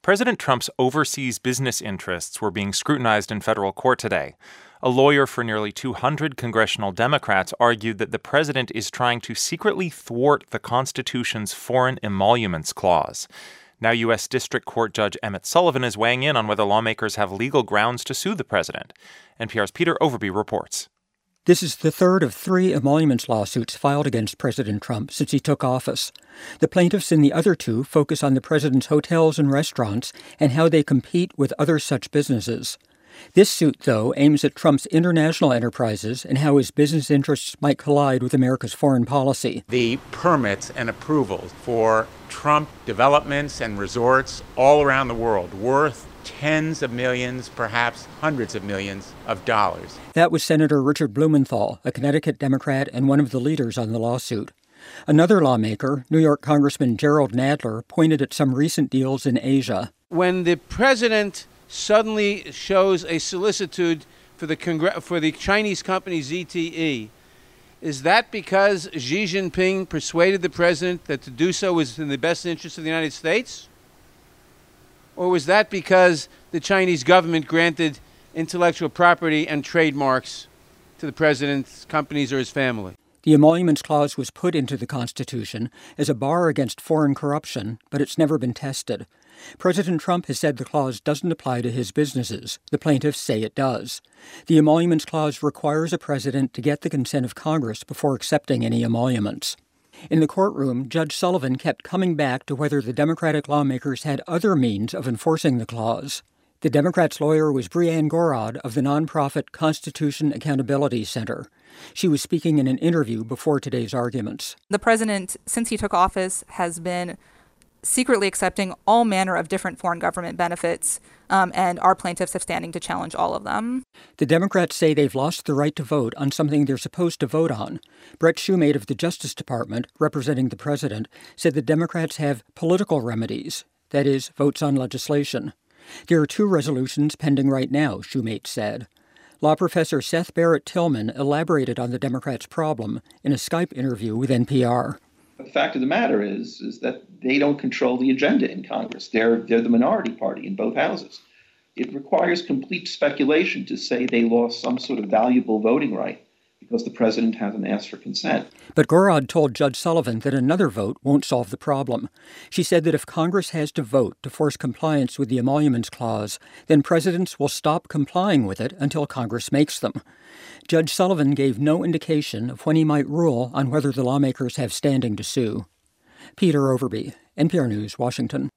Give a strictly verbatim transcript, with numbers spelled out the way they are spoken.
President Trump's overseas business interests were being scrutinized in federal court today. A lawyer for nearly two hundred congressional Democrats argued that the president is trying to secretly thwart the Constitution's foreign emoluments clause. Now U S. District Court Judge Emmett Sullivan is weighing in on whether lawmakers have legal grounds to sue the president. N P R's Peter Overby reports. This is the third of three emoluments lawsuits filed against President Trump since he took office. The plaintiffs in the other two focus on the president's hotels and restaurants and how they compete with other such businesses. This suit, though, aims at Trump's international enterprises and how his business interests might collide with America's foreign policy. The permits and approvals for Trump developments and resorts all around the world worth tens of millions, perhaps hundreds of millions of dollars. That was Senator Richard Blumenthal, a Connecticut Democrat and one of the leaders on the lawsuit. Another lawmaker, New York Congressman Gerald Nadler, pointed at some recent deals in Asia. When the president suddenly shows a solicitude for the Congre- for the Chinese company Z T E, is that because Xi Jinping persuaded the president that to do so was in the best interest of the United States? Or was that because the Chinese government granted intellectual property and trademarks to the president's companies or his family? The emoluments clause was put into the Constitution as a bar against foreign corruption, but it's never been tested. President Trump has said the clause doesn't apply to his businesses. The plaintiffs say it does. The emoluments clause requires a president to get the consent of Congress before accepting any emoluments. In the courtroom, Judge Sullivan kept coming back to whether the Democratic lawmakers had other means of enforcing the clause. The Democrats' lawyer was Brianne Gorod of the nonprofit Constitution Accountability Center. She was speaking in an interview before today's arguments. The president, since he took office, has been secretly accepting all manner of different foreign government benefits, um, and our plaintiffs have standing to challenge all of them. The Democrats say they've lost the right to vote on something they're supposed to vote on. Brett Shumate of the Justice Department, representing the president, said the Democrats have political remedies, that is, votes on legislation. There are two resolutions pending right now, Shumate said. Law professor Seth Barrett Tillman elaborated on the Democrats' problem in a Skype interview with N P R. The fact of the matter is, is that they don't control the agenda in Congress. They're, they're the minority party in both houses. It requires complete speculation to say they lost some sort of valuable voting right because the president hasn't asked for consent. But Gorod told Judge Sullivan that another vote won't solve the problem. She said that if Congress has to vote to force compliance with the emoluments clause, then presidents will stop complying with it until Congress makes them. Judge Sullivan gave no indication of when he might rule on whether the lawmakers have standing to sue. Peter Overby, N P R News, Washington.